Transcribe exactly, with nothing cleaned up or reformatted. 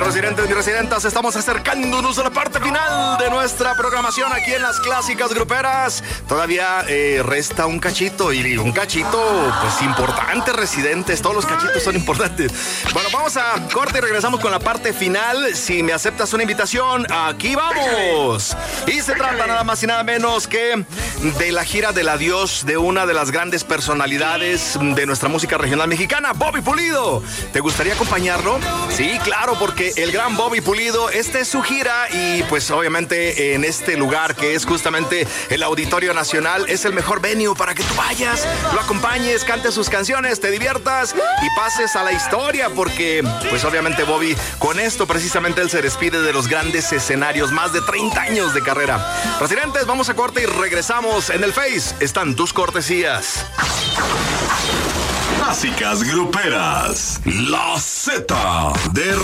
residentes y residentes, estamos acercándonos a la parte final de nuestra programación aquí en las clásicas gruperas. Todavía eh, resta un cachito y un cachito pues importante, residentes. Todos los cachitos son importantes. Bueno, vamos a corte y regresamos con la parte final. Si me aceptas una invitación, aquí vamos. Y se trata nada más y nada menos que de la gira del adiós de una de las grandes personalidades de nuestra música regional mexicana, Bobby Pulido. ¿Te gustaría acompañarlo? Sí, claro, porque el gran Bobby Pulido, esta es su gira y pues obviamente en este lugar que es justamente el Auditorio Nacional, es el mejor venue para que tú vayas, lo acompañes, cantes sus canciones, te diviertas y pases a la historia, porque pues obviamente Bobby, con esto precisamente él se despide de los grandes escenarios, más de treinta años de carrera. Residentes, vamos a corte y regresamos. En el Face están tus cortesías. Clásicas gruperas, la Z de